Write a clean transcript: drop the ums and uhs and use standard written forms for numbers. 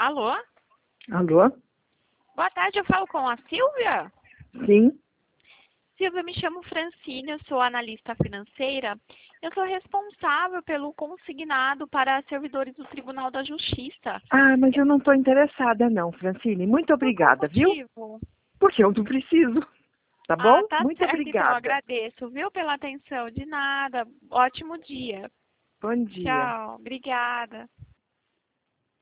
Alô? Alô? Boa tarde, eu falo com a Silvia? Sim. Silvia, me chamo Francine, eu sou analista financeira. Eu sou responsável pelo consignado para servidores do Tribunal da Justiça. Ah, mas eu não estou interessada não, Francine. Muito Por qual obrigada, viu? motivo? Porque eu não preciso. Tá Ah, bom? tá Muito certo, então eu obrigada. agradeço, viu, pela atenção. De nada. Ótimo dia. Bom dia. Tchau. Obrigada.